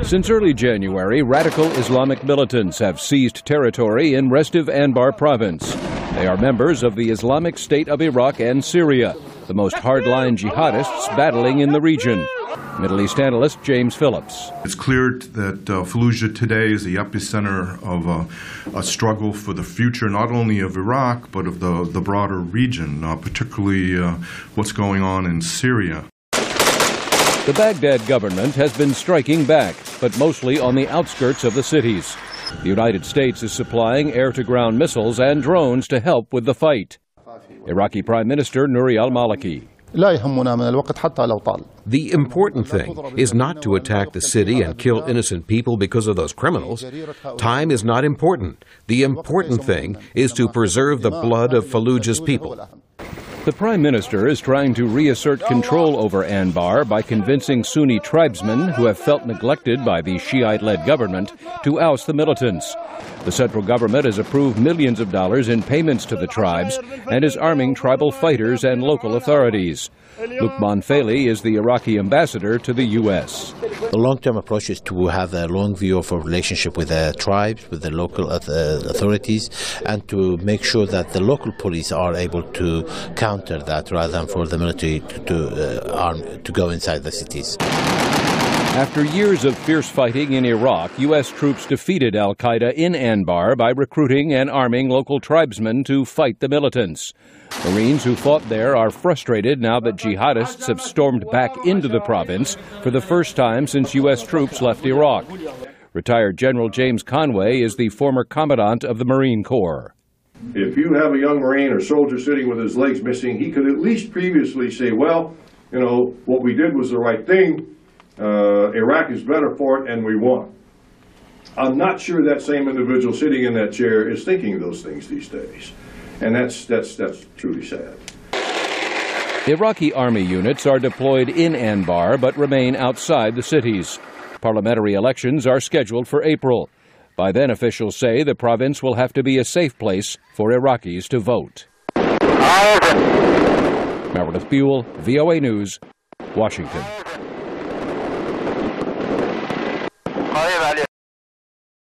Since early January, radical Islamic militants have seized territory in restive Anbar province. They are members of the Islamic State of Iraq and Syria, the most hardline jihadists battling in the region. Middle East analyst James Phillips. It's clear that Fallujah today is the epicenter of a struggle for the future, not only of Iraq, but of the broader region, particularly what's going on in Syria. The Baghdad government has been striking back, but mostly on the outskirts of the cities. The United States is supplying air-to-ground missiles and drones to help with the fight. Iraqi Prime Minister Nouri al-Maliki. The important thing is not to attack the city and kill innocent people because of those criminals. Time is not important. The important thing is to preserve the blood of Fallujah's people. The Prime Minister is trying to reassert control over Anbar by convincing Sunni tribesmen who have felt neglected by the Shiite-led government to oust the militants. The central government has approved millions of dollars in payments to the tribes and is arming tribal fighters and local authorities. Lukman Faili is the Iraqi ambassador to the U.S. The long-term approach is to have a long view of a relationship with the tribes, with the local authorities, and to make sure that the local police are able to counter that rather than for the military to go inside the cities. After years of fierce fighting in Iraq, U.S. troops defeated al-Qaeda in Anbar by recruiting and arming local tribesmen to fight the militants. Marines who fought there are frustrated now that jihadists have stormed back into the province for the first time since U.S. troops left Iraq. Retired General James Conway is the former commandant of the Marine Corps. If you have a young Marine or soldier sitting with his legs missing, he could at least previously say, well, you know, what we did was the right thing. Iraq is better for it, and we won. I'm not sure that same individual sitting in that chair is thinking those things these days. And that's truly sad. Iraqi army units are deployed in Anbar but remain outside the cities. Parliamentary elections are scheduled for April. By then, officials say the province will have to be a safe place for Iraqis to vote. Meredith Buell, VOA News, Washington.